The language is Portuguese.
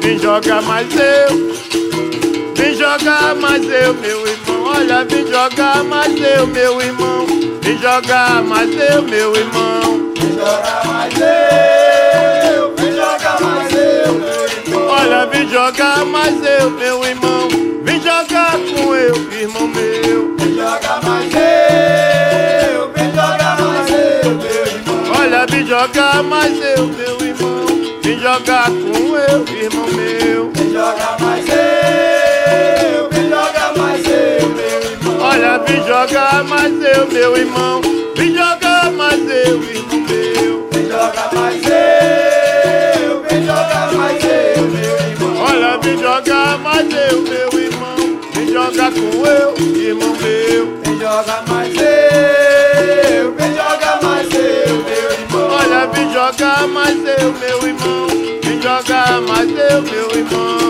vem jogar mais eu. Vem jogar mais eu, meu irmão. Olha, vem jogar mais eu, meu irmão. Vem jogar mais eu, meu irmão. Vem jogar mais eu, vem jogar mais eu, meu irmão. Olha, vem jogar mais eu, meu irmão. Vem jogar com eu, irmão meu. Vem jogar mais eu, vem jogar mais eu, meu irmão. Olha, vem jogar mais eu, meu irmão. Vem jogar com eu, irmão meu. Vem jogar mais eu, vem jogar mais eu, meu irmão. Olha, vem jogar mais eu, meu irmão. Vem jogar mais eu, irmão meu. Vem jogar mais eu, vem jogar mais eu, meu irmão. Olha, vem jogar mais eu, meu irmão. Vem jogar com eu, irmão meu. Vem jogar mais eu, vem jogar mais eu, meu irmão. Olha, vem jogar mais eu, meu irmão. Vem jogar mais eu, meu irmão.